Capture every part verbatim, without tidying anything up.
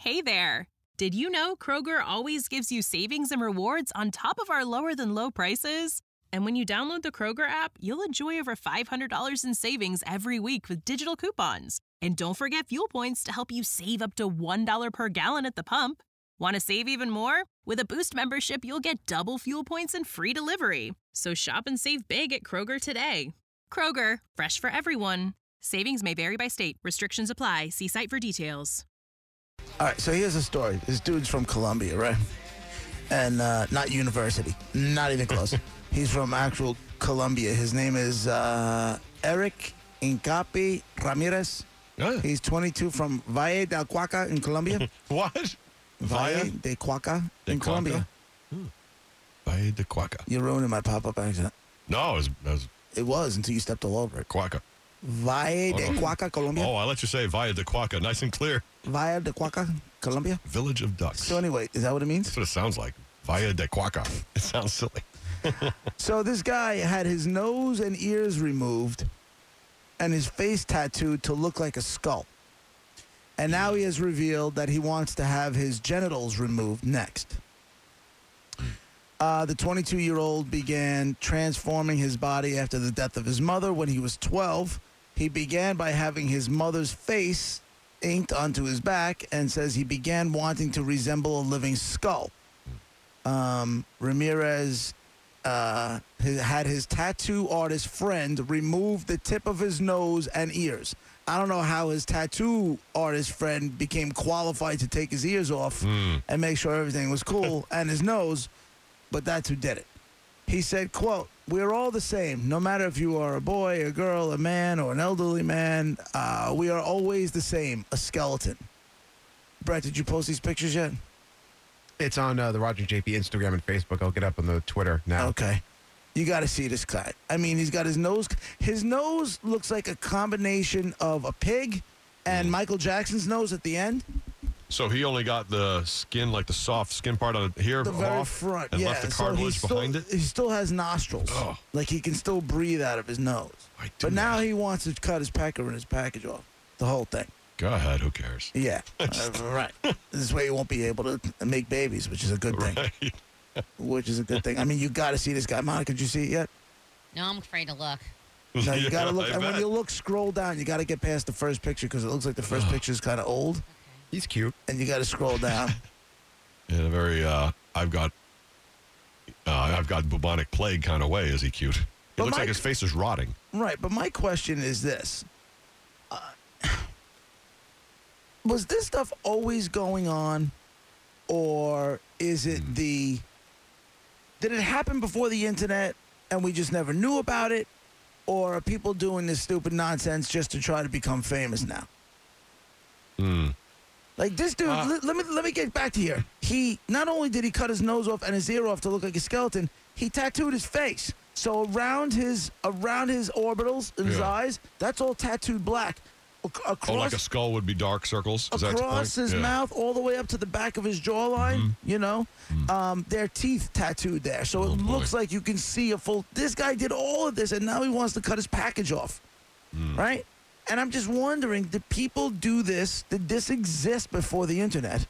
Hey there! Did you know Kroger always gives you savings and rewards on top of our lower-than-low prices? And when you download the Kroger app, you'll enjoy over five hundred dollars in savings every week with digital coupons. And don't forget fuel points to help you save up to one dollar per gallon at the pump. Want to save even more? With a Boost membership, you'll get double fuel points and free delivery. So shop and save big at Kroger today. Kroger, fresh for everyone. Savings may vary by state. Restrictions apply. See site for details. All right, so here's a story. This dude's from Columbia, right? And uh, not university. Not even close. He's from actual Colombia. His name is uh, Eric Incapi Ramirez. Oh. He's twenty-two from Valle del Cauca in Colombia. What? Valle de Cauca in de Colombia. Hmm. Valle de Cauca. You're ruining my pop-up accent. No, it was, it was It was until you stepped all over it. Cauca. Valle de Oh, no. Cauca, Colombia. Oh, I let you say Valle de Cauca. Nice and clear. Valle de Cauca, Colombia. Village of Ducks. So anyway, is that what it means? That's what it sounds like. Valle de Cauca. It sounds silly. So this guy had his nose and ears removed and his face tattooed to look like a skull. And now he has revealed that he wants to have his genitals removed next. Uh, the twenty-two-year-old began transforming his body after the death of his mother when he was twelve. He began by having his mother's face inked onto his back and says he began wanting to resemble a living skull. Um, Ramirez uh, had his tattoo artist friend remove the tip of his nose and ears. I don't know how his tattoo artist friend became qualified to take his ears off Mm. and make sure everything was cool and his nose, but that's who did it. He said, quote, "We're all the same. No matter if you are a boy, a girl, a man, or an elderly man, uh, we are always the same, a skeleton." Brett, did you post these pictures yet? It's on uh, the Roger J P Instagram and Facebook. I'll get up on the Twitter now. Okay. You got to see this guy. I mean, he's got his nose. His nose looks like a combination of a pig and Michael Jackson's nose at the end. So he only got the skin, like the soft skin part on here The very off front, and yeah. left the So cartilage he's still, behind it? He still has nostrils. Oh. Like he can still breathe out of his nose. I do But now that. he wants to cut his pecker and his package off. The whole thing. Go ahead, who cares? Yeah. Uh, right. This way he won't be able to make babies, which is a good thing. Right. Which is a good thing. I mean, you got to see this guy. Monica, did you see it yet? No, I'm afraid to look. No, you got to look. I And when bet. you look, scroll down. You got to get past the first picture because it looks like the first picture is kind of old. He's cute. And you got to scroll down. In a very, uh, I've got, uh, I've got bubonic plague kind of way. Is he cute? It But looks my- like his face is rotting. Right, but my question is this. Uh, was this stuff always going on, or is it the... Did it happen before the internet and we just never knew about it, or are people doing this stupid nonsense just to try to become famous now? Hmm. Like this dude, Uh, let, let me let me get back to here. He not only did he cut his nose off and his ear off to look like a skeleton, he tattooed his face. So around his around his orbitals and his Yeah. eyes, that's all tattooed black. Ac- Across, Oh, like a skull would be dark circles? Is that the across point? his Yeah. mouth, all the way up to the back of his jawline. You know, um, their teeth tattooed there, so Oh, it boy. looks like you can see a full. This guy did all of this, and now he wants to cut his package off, right? And I'm just wondering, did people do this? Did this exist before the internet?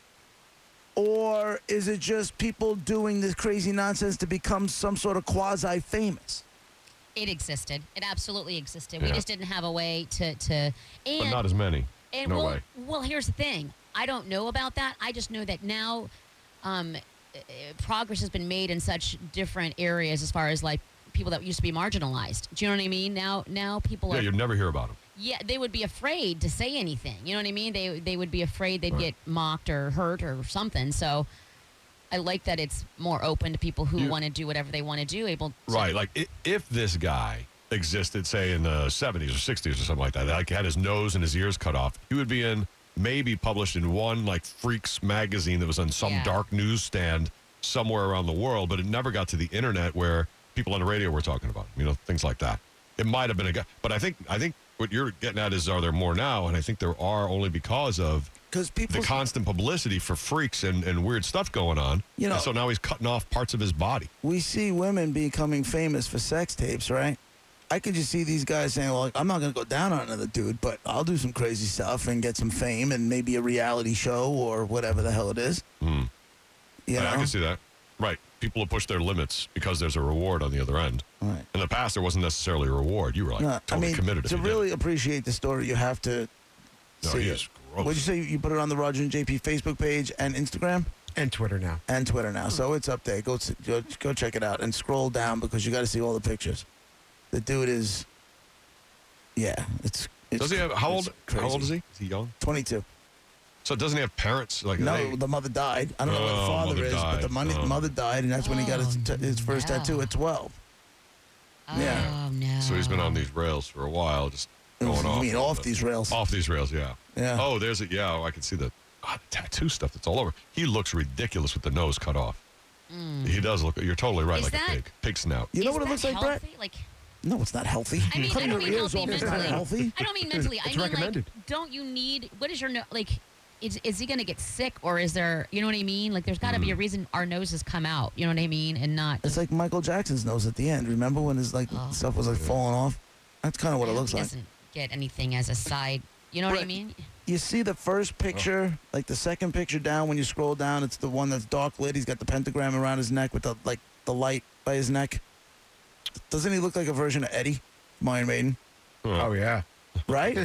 Or is it just people doing this crazy nonsense to become some sort of quasi-famous? It existed. It absolutely existed. We Yeah. just didn't have a way to to. And, But not as many. and no well, way. well, here's the thing. I don't know about that. I just know that now, um, uh, progress has been made in such different areas as far as like people that used to be marginalized. Do you know what I mean? Now, now people Yeah, are. you'd never hear about him. Yeah, they would be afraid to say anything. You know what I mean? They they would be afraid they'd Right. get mocked or hurt or something. So I like that it's more open to people who You- want to do whatever they want to do. Able to, Right. Like, i- if this guy existed, say, in the seventies or sixties or something like that, like had his nose and his ears cut off, he would be in, maybe published in one, like, Freaks magazine that was on some Yeah. dark newsstand somewhere around the world, but it never got to the internet where people on the radio were talking about him, you know, things like that. It might have been a guy. But I think, I think what you're getting at is, are there more now? And I think there are, only because of Because people, the constant publicity for freaks and, and weird stuff going on. You know- And so now he's cutting off parts of his body. we see women becoming famous for sex tapes, right? I could just see these guys saying, well, I'm not going to go down on another dude, but I'll do some crazy stuff and get some fame and maybe a reality show or whatever the hell it is. Mm. You I, know? I can see that. Right. People have pushed their limits because there's a reward on the other end. Right. In the past, there wasn't necessarily a reward. You were like No, totally I mean, committed. if to you did really it. appreciate the story, you have to No, see he it. is gross. What'd you say? You put it on the Roger and J P Facebook page and Instagram? And Twitter now. And Twitter now. So it's up there. Go, s- go, go check it out and scroll down because you got to see all the pictures. The dude is, yeah, it's. it's Does he have how it's old? crazy. How old is he? Is he young? twenty-two. So doesn't he have parents? Like No, they, the mother died. I don't know what the Oh, father mother is, but the died. money, Oh. mother died, and that's when he got his, Oh, t- his first no. tattoo at twelve. Oh, Yeah. no. So he's been on these rails for a while, just going I off. mean, a little off bit. these rails. Off these rails, yeah. Yeah. Oh, there's it. Yeah, oh, I can see the, God, the tattoo stuff that's all over. He looks ridiculous with the nose cut off. He does look. You're totally right, Is like that- a pig, pig snout. You know Is what it that looks like, Brett? healthy? Like, No, it's not healthy. I mean, I Cutting don't your mean ears healthy off is not mentally. healthy. I don't mean mentally. I It's mean, recommended. like, don't you need? What is your no? Like, is is he gonna get sick, or is there? You know what I mean? Like, there's got to be Mm. a reason our noses come out. You know what I mean? And not. It's like Michael Jackson's nose at the end. Remember when his like Oh. stuff was like falling off? That's kind of what I it hope looks he like. doesn't get anything as a side. You know what I Right. mean? You see the first picture, like the second picture down when you scroll down, it's the one that's dark lit. He's got the pentagram around his neck with the like the light by his neck. Doesn't he look like a version of Eddie from Iron Maiden? Oh, yeah. Right?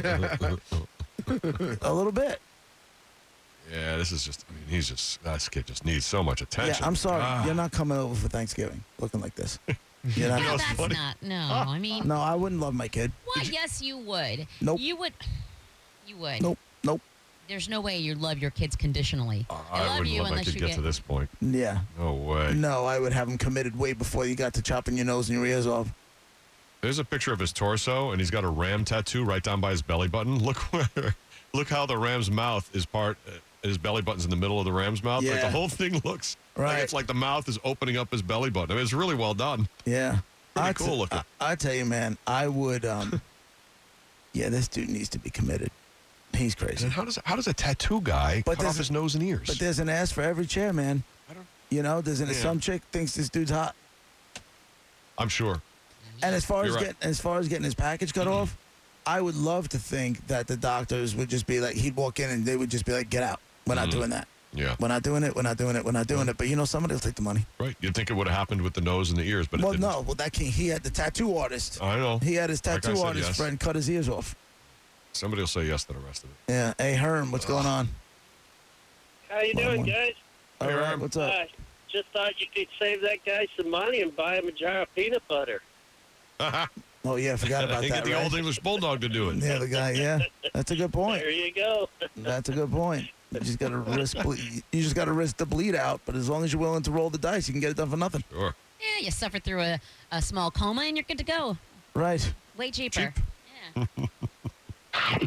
A little bit. Yeah, this is just. I mean, he's just. That kid just needs so much attention. Yeah, I'm sorry. Ah. You're not coming over for Thanksgiving looking like this. You're not. No, it's that's funny. not. No, I mean, No, I wouldn't love my kid. what? Yes, you would. Nope. You would. You would. Nope. Nope. There's no way you love your kids conditionally. I, I love wouldn't you let my unless kid you get, get. to this point. Yeah. No way. No, I would have him committed way before you got to chopping your nose and your ears off. There's a picture of his torso, and he's got a ram tattoo right down by his belly button. Look where, look how the ram's mouth is part. Uh, his belly button's in the middle of the ram's mouth. Like Yeah. the whole thing looks Right. like it's like the mouth is opening up his belly button. I mean, it's really well done. Yeah. Pretty I cool looking. I, I tell you, man, I would. um Yeah, this dude needs to be committed. He's And crazy. then how does how does a tattoo guy But cut there's off a- his nose and ears? But there's an ass for every chair, man. I don't- You know, there's an, Yeah. some chick thinks this dude's hot. I'm sure. And as far You're as right. getting as far as getting his package cut off, I would love to think that the doctors would just be like, he'd walk in and they would just be like, "Get out. We're not doing that. Yeah. We're not doing it. We're not doing it. We're not doing it." But you know, somebody will take the money. Right. You'd think it would have happened with the nose and the ears, but Well, it didn't. no. Well, that can't. He had the tattoo artist. I know. He had his Like I tattoo said, artist yes. friend cut his ears off. Somebody will say yes to the rest of it. Yeah. Hey, Herm, what's going on? How you One, doing, one. guys? All Hey, right. Herm. What's up? Uh, just thought you could save that guy some money and buy him a jar of peanut butter. Oh yeah, I forgot about You that. get the right? old English bulldog to do it. Yeah, the guy. Yeah, that's a good point. There you go. That's a good point. You just got to risk. ble- You just got to risk the bleed out. But as long as you're willing to roll the dice, you can get it done for nothing. Sure. Yeah, you suffer through a, a small coma and you're good to go. Right. Way cheaper. Cheap. Yeah.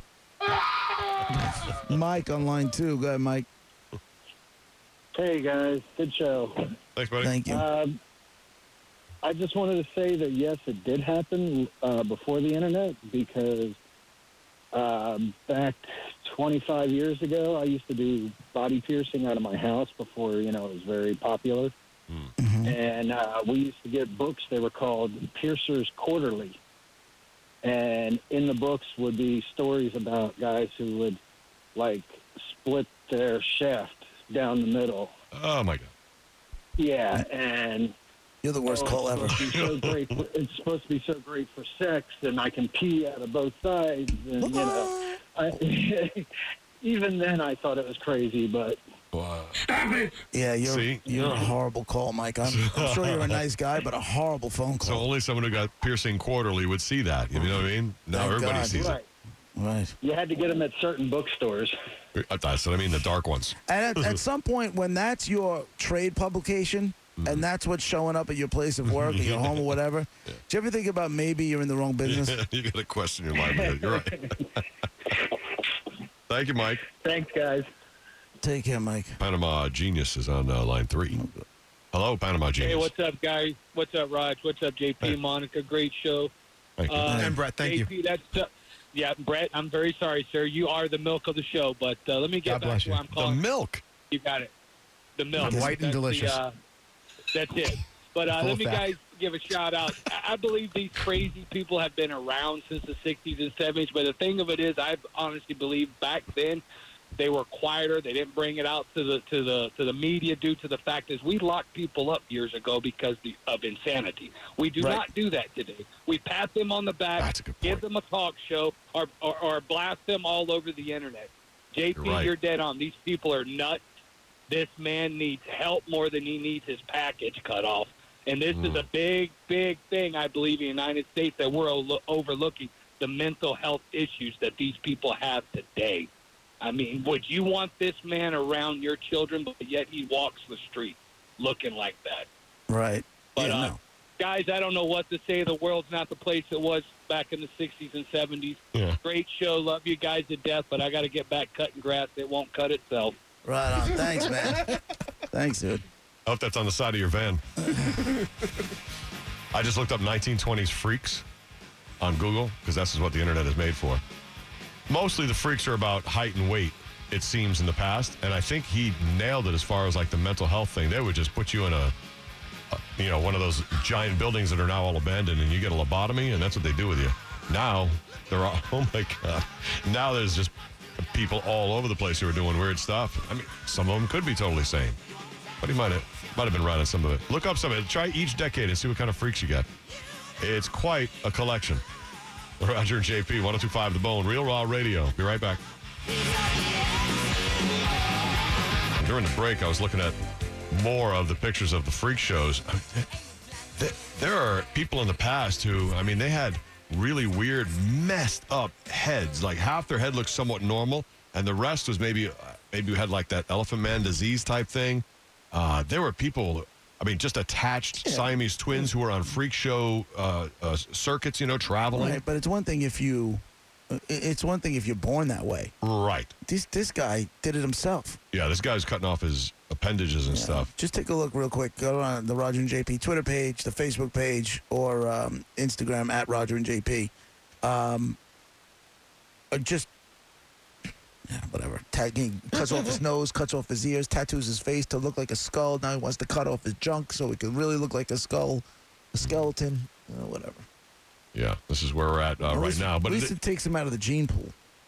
Mike on line two. Go ahead, Mike. Hey guys, good show. Thanks, buddy. Thank you. Um, I just wanted to say that yes, it did happen uh, before the internet because uh, back twenty-five years ago, I used to do body piercing out of my house before you know it was very popular, Mhm. and uh, we used to get books. They were called Piercers Quarterly, and in the books would be stories about guys who would like split their shaft down the middle. Oh my God. Yeah, and You're the worst oh, call ever. It's supposed, to be so great for, it's supposed to be so great for sex, and I can pee out of both sides, and you know, I, even then I thought it was crazy, but Wow. Yeah, you're See? you're a horrible call, Mike. I'm, I'm sure you're a nice guy, but a horrible phone So call. only someone who got piercing quarterly would see that. You know what I mean? Now Thank everybody God. sees right, Right. you had to get them at certain bookstores. it. That's what I mean. The dark ones. And at, at some point, when that's your trade publication, and that's what's showing up at your place of work or your home or whatever, do you ever think about maybe you're in the wrong business? You got to question your livelihood. You're right. Thank you, Mike. Thanks, guys. Take care, Mike. Panama Genius is on uh, line three. Hello, Panama Genius. Hey, what's up, guys? What's up, Raj? What's up, J P, Hey. Monica? Great show. Thank you. Uh, And Brett, thank J you. P, that's uh, yeah, Brett. I'm very sorry, sir. You are the milk of the show. But uh, let me get God back bless to you. where I'm the calling. milk. You got it. The milk. I'm white and That's the, delicious. uh, that's it. But uh, Full let me effect. guys give a shout out. I I believe these crazy people have been around since the sixties and seventies. But the thing of it is, I honestly believe back then they were quieter. They didn't bring it out to the to the to the media due to the fact is we locked people up years ago because the, of insanity. We do Right. not do that today. We pat them on the back, That's a good give point. them a talk show, or, or or blast them all over the internet. J P, You're right. you're dead on. These people are nuts. This man needs help more than he needs his package cut off. And this is a big, big thing, I believe, in the United States that we're o- overlooking, the mental health issues that these people have today. I mean, would you want this man around your children, but yet he walks the street looking like that? Right. But, yeah, uh, no. guys, I don't know what to say. The world's not the place it was back in the sixties and seventies. Yeah. Great show. Love you guys to death, but I got to get back cutting grass. It won't cut itself. Right on. Thanks, man. Thanks, dude. I hope that's on the side of your van. I just looked up nineteen twenties freaks on Google because this is what the internet is made for. Mostly the freaks are about height and weight, it seems, in the past. And I think he nailed it as far as like the mental health thing. They would just put you in a, a you know, one of those giant buildings that are now all abandoned and you get a lobotomy and that's what they do with you. Now, they're all, oh my God. Now there's just people all over the place who are doing weird stuff. I mean, some of them could be totally sane. But he might have might have been right on some of it. Look up some of it. Try each decade and see what kind of freaks you get. It's quite a collection. Roger and J P, one oh two point five The Bone, Real Raw Radio. Be right back. During the break, I was looking at more of the pictures of the freak shows. Th- There are people in the past who, I mean, they had really weird, messed up heads. Like half their head looked somewhat normal, and the rest was maybe, uh, maybe had like that Elephant Man disease type thing. Uh, there were people, I mean, just attached Siamese twins who were on freak show uh, uh, circuits, you know, traveling. Right, but it's one thing if you, i- it's one thing if you're born that way. Right. This this guy did it himself. Yeah, this guy's cutting off his appendages and Yeah. stuff. Just take a look real quick. Go on the Roger and J P Twitter page, the Facebook page, or um, Instagram at Roger and J P. Um, uh, just, yeah, whatever. Tagging, cuts off his nose, cuts off his ears, tattoos his face to look like a skull. Now he wants to cut off his junk so it can really look like a skull, a skeleton, uh, whatever. Yeah, this is where we're at uh, At right least- now. But at least it, it takes him out of the gene pool.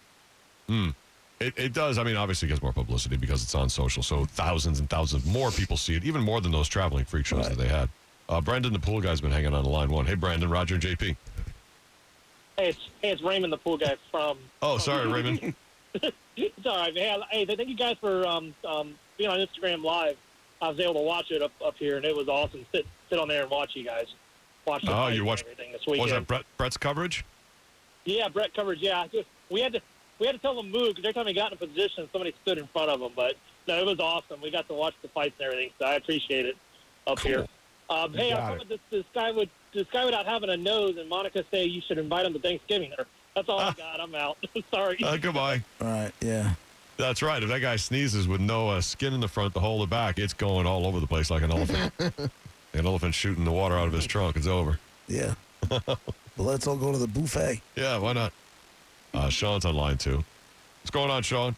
it, it does. I mean, obviously it gets more publicity because it's on social. So thousands and thousands more people see it, even more than those traveling freak shows Right. that they had. Uh, Brendan, the pool guy's been hanging on the line one. Hey, Brandon, Roger and J P. Hey, it's, hey, it's Raymond, the pool guy from. Oh, sorry, Raymond. It's all right, man. Hey, thank you guys for um, um, being on Instagram Live. I was able to watch it up, up here, and it was awesome. Sit sit on there and watch you guys. Watch the Oh, fights you and watched- everything this What weekend. was that, Brett, Brett's coverage? Yeah, Brett coverage. Yeah, Just- we had to we had to tell them move because every time he got in a position, somebody stood in front of him. But no, it was awesome. We got to watch the fights and everything, so I appreciate it up Cool. here. Um, hey, got I'm talking it. about this, this guy with this guy without having a nose, and Monica say you should invite him to Thanksgiving. Or that's all I got. I'm out. Sorry. Uh, goodbye. All right, yeah. That's right. If that guy sneezes with no uh, skin in the front to hold it back, it's going all over the place like an elephant. An elephant shooting the water out of his trunk. It's over. Yeah. But let's all go to the buffet. Yeah, why not? Uh, Sean's on line two. What's going on, Sean?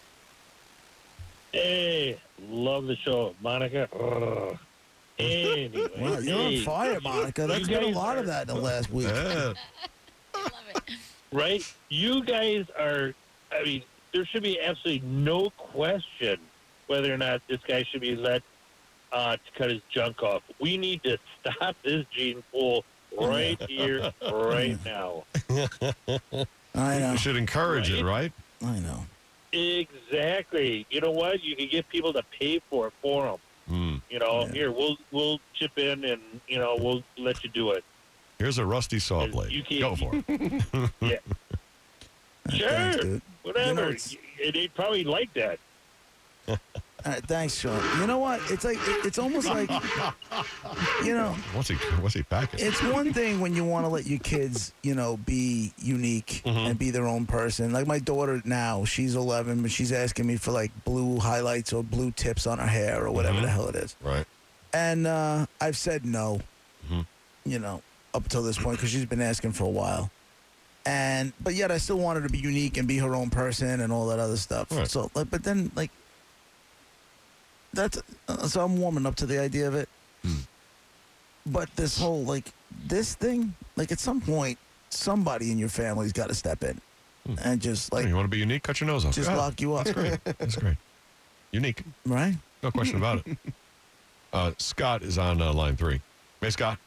Hey, love the show, Monica. Ugh. Anyway, Wow, you're on hey, fire, Monica. That's you been a guys lot of are- that in the last week. Yeah. I love it. right? You guys are. I mean, there should be absolutely no question whether or not this guy should be let uh, to cut his junk off. We need to stop this gene pool right here, right now. I know. You should encourage it, right? I know. Exactly. You know what? You can get people to pay for it for them. Hmm. You know, Yeah. here we'll we'll chip in and you know we'll let you do it. Here's a rusty saw You blade. can't- Go for it. Yeah. Sure. Thanks, dude. Whatever. You know, it's- Y- They'd probably like that. All right, thanks, Sean. You know what? It's like it- it's almost like you know. What's he? What's he packing? It's one thing when you want to let your kids, you know, be unique Mhm. and be their own person. Like my daughter now, she's eleven, but she's asking me for like blue highlights or blue tips on her hair or whatever Mhm. the hell it is. Right. And uh, I've said no, Mhm. you know, up until this point because she's been asking for a while. And but yet I still want her to be unique and be her own person and all that other stuff. Right. So, like, but then like that's uh, so I'm warming up to the idea of it. But this whole, like, this thing, like, at some point, somebody in your family's got to step in and just, like, Hey, you want to be unique? Cut your nose off. just Go ahead. lock you up. That's great. That's great. Unique. Right? No question about it. Uh, Scott is on uh, line three. Hey, Scott.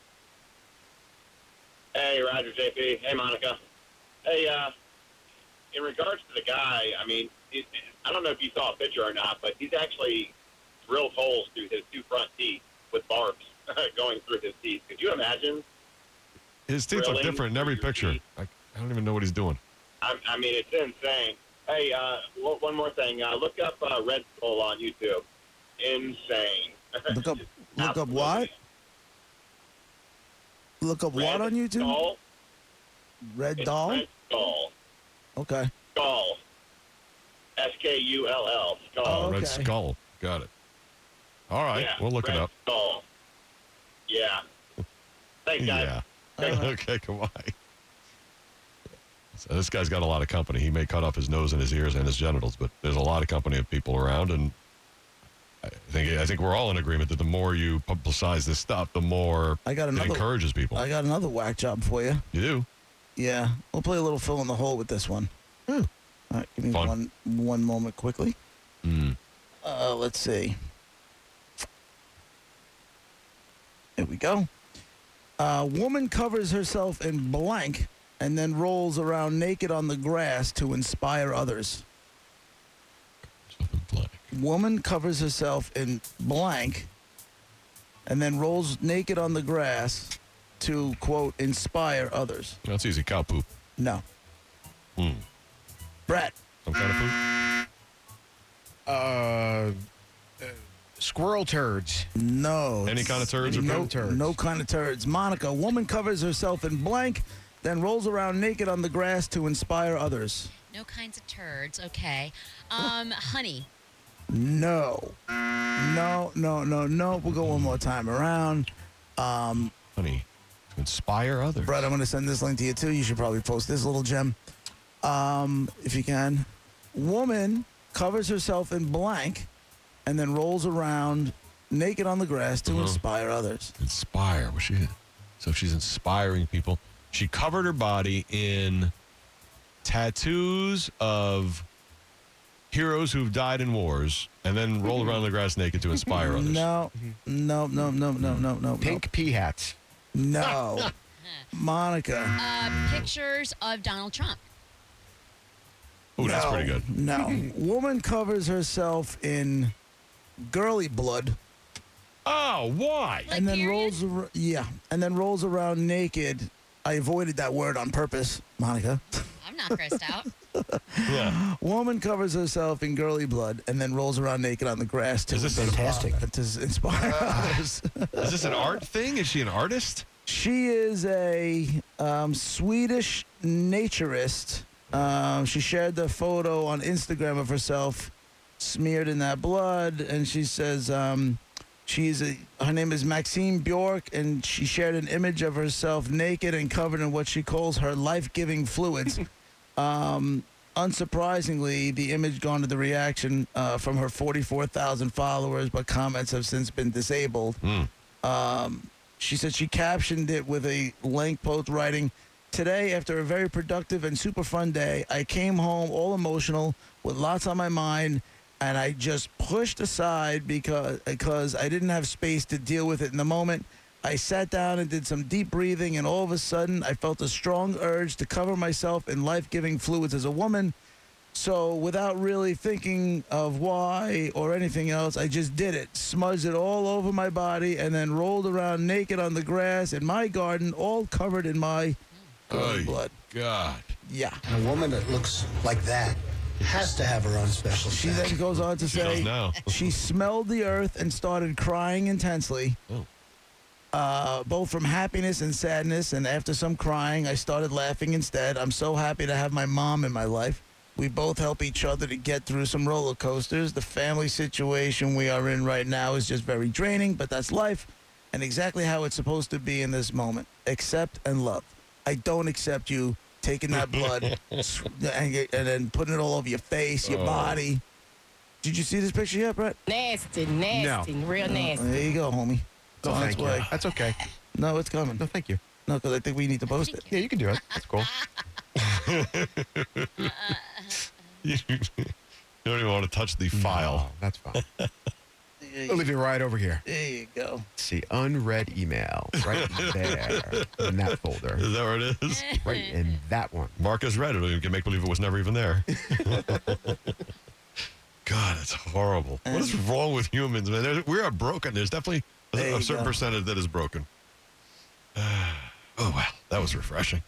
Hey, Roger, J P. Hey, Monica. Hey, uh, in regards to the guy, I mean, it, it, I don't know if you saw a picture or not, but he's actually drilled holes through his two front teeth with barbs going through his teeth. Could you imagine? His teeth look Drilling different in every through your picture. teeth. I, I don't even know what he's doing. I, I mean, it's insane. Hey, uh, one one more thing. Uh, look up uh, Red Skull on YouTube. Insane. Look up, look up Absolutely. what? Look up Red what on YouTube? Skull. Red It's Doll? Red Skull. Okay. Skull. S K U L L. Skull. Oh, Red okay. Skull. Got it. All right. Yeah, We'll look Red it up. Skull. Yeah. Thanks, guys. Yeah. Uh-huh. Okay, come on. So this guy's got a lot of company. He may cut off his nose and his ears and his genitals, but there's a lot of company of people around, and I think I think we're all in agreement that the more you publicize this stuff, the more I got it another. encourages people. I got another whack job for you. You do. Yeah, we'll play a little fill in the hole with this one. Hmm. All right, give me Fun. one one moment quickly. Mm. Uh, let's see. There we go. A woman covers herself in blank and then rolls around naked on the grass to inspire others. Something blank. Woman covers herself in blank and then rolls naked on the grass to, quote, inspire others. That's easy. Cow poop. No. Hmm. Brett. Some kind of poop. Uh, uh, squirrel turds. No. Any kind of turds or no, poop? turds. No kind of turds. Monica, woman covers herself in blank, then rolls around naked on the grass to inspire others. No kinds of turds. Okay. Um, honey. No. No, no, no, no. We'll go one more time around. Um, Honey, to inspire others. Brett, I'm going to send this link to you, too. You should probably post this little gem, um, if you can. Woman covers herself in blank and then rolls around naked on the grass to Uh-huh. inspire others. Inspire. Was she? So she's inspiring people. She covered her body in tattoos of heroes who've died in wars and then rolled around the grass naked to inspire others. No, no, no, no, no, no, no. Pink pea hats. No. Monica. Uh, pictures of Donald Trump. Ooh, that's No, pretty good. No. Woman covers herself in girly blood Oh, why? Like and then period? rolls ar- yeah, and then rolls around naked. I avoided that word on purpose, Monica. I'm not grossed out. Yeah. Woman covers herself in girly blood and then rolls around naked on the grass to Is this inspire, fantastic? to inspire others. Is this an art thing? Is she an artist? She is a um, Swedish naturist. Um, she shared the photo on Instagram of herself smeared in that blood, and she says um, she's a. Her name is Maxine Bjork, and she shared an image of herself naked and covered in what she calls her life-giving fluids. um, unsurprisingly, the image garnered the reaction uh, from her forty-four thousand followers, but comments have since been disabled. Mm. Um, she said she captioned it with a length post writing, "Today, after a very productive and super fun day, I came home all emotional with lots on my mind, and I just pushed aside because, because I didn't have space to deal with it in the moment. I sat down and did some deep breathing, and all of a sudden, I felt a strong urge to cover myself in life-giving fluids as a woman. So without really thinking of why or anything else, I just did it. Smudged it all over my body and then rolled around naked on the grass in my garden, all covered in my Oy, blood." God. Yeah. A woman that looks like that has to have her own special She stash. then goes on to She does say now. she smelled the earth and started crying intensely, Oh. uh, both from happiness and sadness. And after some crying, I started laughing instead. I'm so happy to have my mom in my life. We both help each other to get through some roller coasters. The family situation we are in right now is just very draining, but that's life and exactly how it's supposed to be in this moment. Accept and love. I don't accept you taking that blood sw- and, get- and then putting it all over your face, your Oh. body. Did you see this picture yet, Brett? Nasty, nasty, real nasty. There you go, homie. It's No, on its thank you. way. That's okay. No, it's coming. No, thank you. No, because I think we need to post it. Yeah, you can do it. That's cool. You don't even want to touch the file. No, that's fine. I'll leave it right over here. There you go. Let's see, unread email right there in that folder. Is that where it is? Right in that one. Marcus read it. You can make believe it was never even there. God, it's horrible. What is wrong with humans, man? There's, we are broken. There's definitely a, There a you certain go. percentage that is broken. Oh, wow. That was refreshing.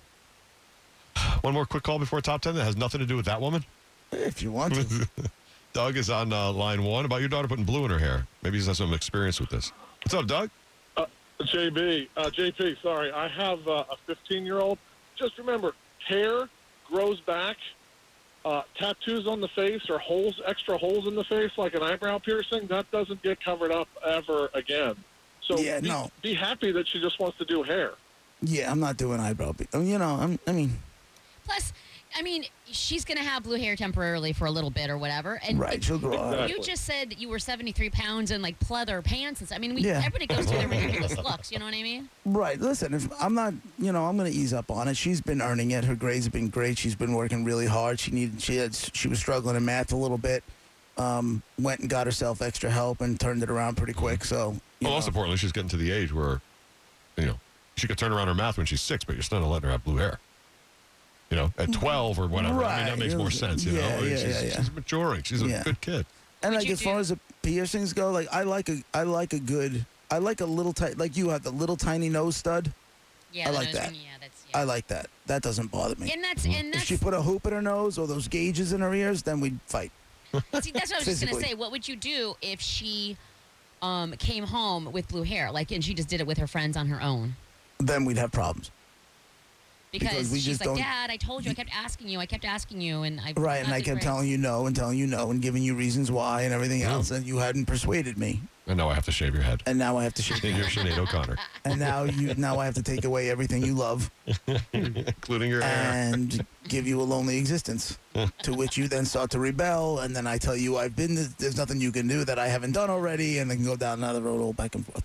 One more quick call before top ten that has nothing to do with that woman. If you want to. Doug is on uh, line one about your daughter putting blue in her hair. Maybe he's had some experience with this. What's up, Doug? Uh, J B, uh, J P, sorry. I have uh, a fifteen-year-old. Just remember, hair grows back. Uh, tattoos on the face or holes, extra holes in the face like an eyebrow piercing, that doesn't get covered up ever again. So Yeah, be, no. be happy that she just wants to do hair. Yeah, I'm not doing eyebrow. Be- you know, I'm, I mean, Plus, I mean, she's going to have blue hair temporarily for a little bit or whatever. And right, she'll grow out. you just said that you were seventy-three pounds in like pleather pants. And stuff. I mean, we, Yeah. everybody goes through their ridiculous looks. You know what I mean? Right. Listen, if I'm not, you know, I'm going to ease up on it. She's been earning it. Her grades have been great. She's been working really hard. She needed, she had, she was struggling in math a little bit. Um, went and got herself extra help and turned it around pretty quick. So, you Well, know. most importantly, she's getting to the age where, you know, she could turn around her math when she's six, but you're still not letting her have blue hair. You know, at twelve or whatever. I mean, that Right. makes more sense, you Yeah, know? yeah, she's, yeah, yeah. she's maturing. She's a Yeah. good kid. And Would like you as far do- as the piercings go, like I like a, I like a good, I like a little tight, like you have the little tiny nose stud. Yeah, I the like nose that. ring, yeah, that's, yeah. I like that. That doesn't bother me. And that's, and If that's, she put a hoop in her nose or those gauges in her ears, then we'd fight. see, that's what I was just going to physically. say. What would you do if she um, came home with blue hair, like, and she just did it with her friends on her own? Then we'd have problems. Because, Because we she's just like, don't- Dad, I told you, I kept asking you, I kept asking you, and I Right, and I nothing kept great." telling you no and telling you no and giving you reasons why and everything Yeah. else, and you hadn't persuaded me. And now I have to shave your head. And now I have to shake. You're Sinead O'Connor, And now you, now I have to take away everything you love including your hair. and give you a lonely existence. To which you then start to rebel, and then I tell you I've been. There's nothing you can do that I haven't done already, and then can go down another road all back and forth.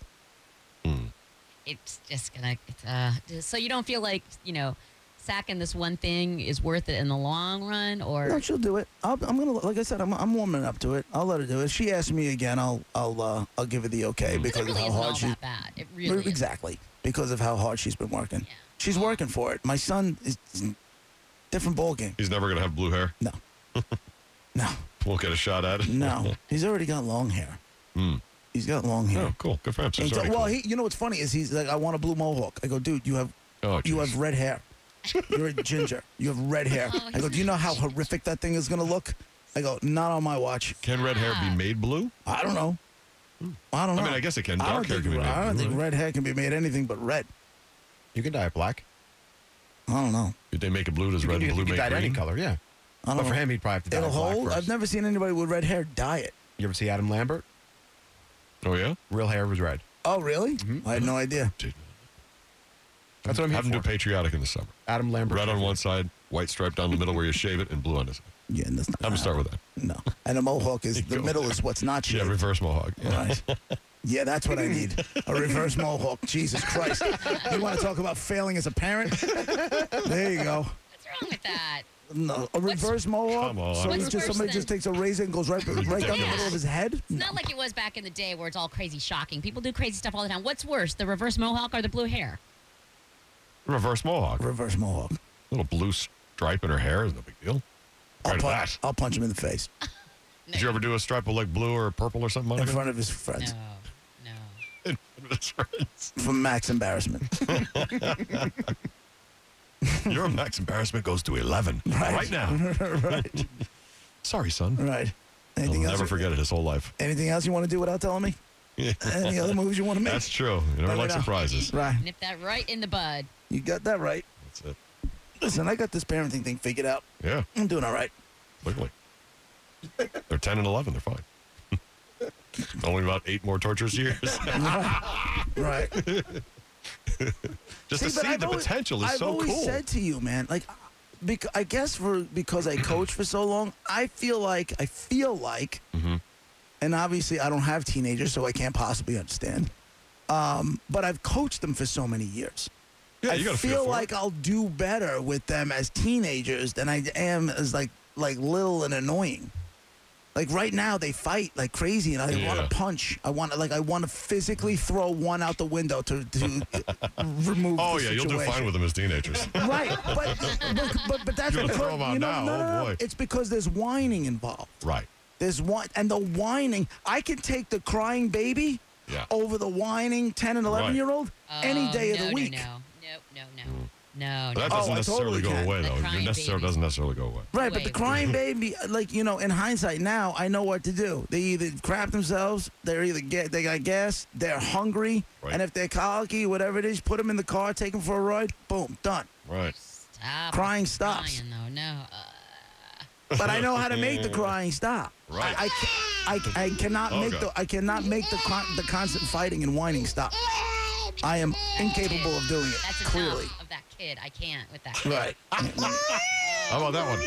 It's just gonna. It's, uh, just- so you don't feel like you know, sacking this one thing is worth it in the long run, or No, she'll do it. I'll, I'm gonna, like I said, I'm, I'm warming up to it. I'll let her do it. If she asks me again, I'll, I'll, uh, I'll give her the okay because it really of how isn't all hard she. that bad. It really is. Exactly, because of how hard she's been working. Yeah. She's working for it. My son is different ball game. He's never going to have blue hair. No, no, We'll get a shot at it. no. He's already got long hair. Hmm. He's got long hair. Oh, cool. Good for him. So And it's so- already well, cool. he, you know what's funny is he's like, I want a blue mohawk. I go, dude, you have, Oh, you jeez. have red hair. You're a ginger. You have red hair. Oh, I go, do you know how horrific that thing is gonna look? I go, not on my watch. Can red hair be made blue? I don't know. I don't know. I mean, I guess it can. I don't Dark hair think, can be made I don't blue, think right? red hair can be made anything but red. You can dye it black. I don't know. Did they make it blue? Does You red can, and you blue can make dye it any green? color, yeah. I don't But know. for him, he'd probably have to dye It'll it black hold. first. I've never seen anybody with red hair dye it. You ever see Adam Lambert? Oh, yeah? Real hair was red. Oh, really? I had no idea. Dude. That's what I'm here Have them do for. patriotic in the summer. Adam Lambert. Red on one side, white stripe down the middle where you shave it, and blue on this side. Yeah, and that's not. I'm going to start with that. No. And a mohawk is the Go middle there. is what's not Yeah, shaved. reverse mohawk. Yeah. Right. Yeah, that's what I need. A reverse mohawk. Jesus Christ. You want to talk about failing as a parent? There you go. what's wrong with that? No, a reverse mohawk. Come on. So What's he just worse somebody than- just takes a razor and goes right, right down the middle of his head. It's not like it was back in the day where it's all crazy shocking. People do crazy stuff all the time. What's worse, the reverse mohawk or the blue hair? Reverse mohawk. Reverse mohawk. Little blue stripe in her hair is no big deal. I'll Right to punch, that. I'll punch him in the face Did you ever do a stripe of like blue or purple or something, in Monica? front of his friends No, no. In front of his friends. for Mac's embarrassment. Your max embarrassment goes to eleven Right. right now. right. Sorry, son. Right. I'll Anything else? never forget it his whole life. Anything else you want to do without telling me? Any other moves you want to make? That's true. You never Let me like know. surprises. Right. Nip that right in the bud. You got that right. That's it. Listen, I got this parenting thing figured out. Yeah, I'm doing all right. clearly. They're ten and eleven. They're fine. Only about eight more torturous years. Right. Just to but see I've the always- potential is I've so always cool. said to you, man, like, bec- I guess for because I coach for so long, I feel like I feel like, Mhm. and obviously I don't have teenagers, so I can't possibly understand. Um, but I've coached them for so many years. Yeah, I you gotta feel, feel for like I'll do better with them as teenagers than I am as like like little and annoying. Like right now, they fight like crazy, and I Yeah. want to punch. I want to like I want to physically throw one out the window to to remove. Oh the yeah, you'll do situation. fine with them as teenagers. Right, but but, but but that's You're gonna because throw 'em out you know, now. no, no, Oh, no, boy. it's because there's whining involved. Right. There's one, and the whining. I can take the crying baby Yeah. over the whining ten and eleven Right. year old any Oh, day of no, the week. No, no, no, no, no, no. But that no. doesn't Oh, I necessarily totally go can. away, The though. It crying necessarily baby. doesn't necessarily go away. Right, but Wait. the crying baby, like you know, in hindsight now, I know what to do. They either crap themselves, they're either get they got gas, they're hungry, Right. and if they're colicky, whatever it is, put them in the car, take them for a ride, boom, done. Right. Stop Crying stops. Crying, though. No. Uh, But I know how to make the crying stop. Right. I, I, ca- I, I cannot Oh, make God. the I cannot make the con- the constant fighting and whining stop. I am incapable of doing it. That's Clearly. enough of that kid. I can't with that kid. Right. How about that one?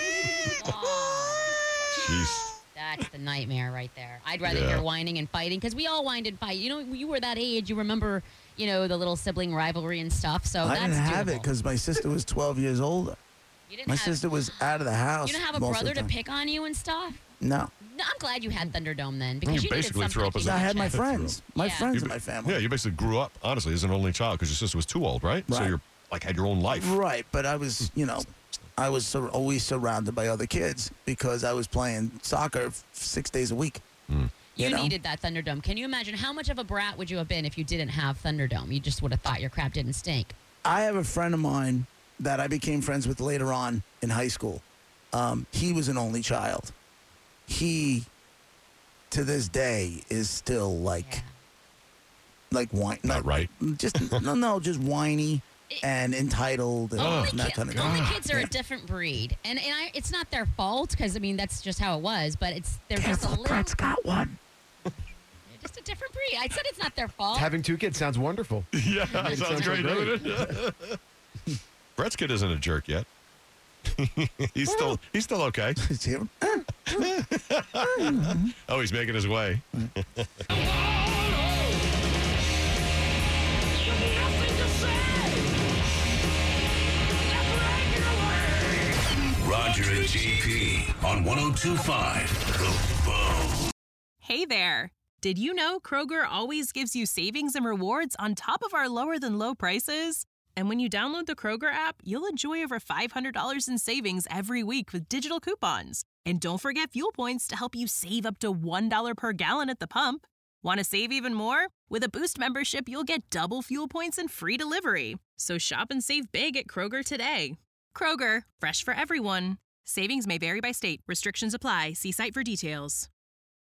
Oh, Jeez. that's the nightmare right there. I'd rather Yeah. hear whining and fighting because we all whined and fight. You know, you were that age. You remember, you know, the little sibling rivalry and stuff. So I that's didn't have doable. it because my sister was twelve years older. You didn't My have, sister was out of the house. You don't have a most of brother the to time. pick on you and stuff. No. No, I'm glad you had Thunderdome then because You you, basically needed threw something up to as keep a- I you had my checked. friends. My Yeah. friends You- in my family. Yeah, you basically grew up, honestly, as an only child because your sister was too old, right? So Right. you're like had your own life. Right, but I was, you know, I was sur- always surrounded by other kids because I was playing soccer f- six days a week. You, You know? needed that Thunderdome. Can you imagine how much of a brat would you have been if you didn't have Thunderdome? You just would have thought your crap didn't stink. I have a friend of mine that I became friends with later on in high school. Um, he was an only child. He, to this day, is still like, Yeah. like whine. Not right. Just no, no, just whiny and entitled and Only, that ki- kind of thing. only kids are a different breed, and and I, it's not their fault because I mean that's just how it was. But it's they're just a Careful, little, Brett's got one. they're just a different breed. I said it's not their fault. Having two kids sounds wonderful. Yeah, It sounds sounds great, great. doesn't it? Brett's kid isn't a jerk yet. he's still he's still okay. It's him. Oh, he's making his way. Roger and J P on one oh two point five The Bone. Hey there. Did you know Kroger always gives you savings and rewards on top of our lower than low prices? And when you download the Kroger app, you'll enjoy over five hundred dollars in savings every week with digital coupons. And don't forget fuel points to help you save up to one dollar per gallon at the pump. Want to save even more? With a Boost membership, you'll get double fuel points and free delivery. So shop and save big at Kroger today. Kroger, fresh for everyone. Savings may vary by state. Restrictions apply. See site for details.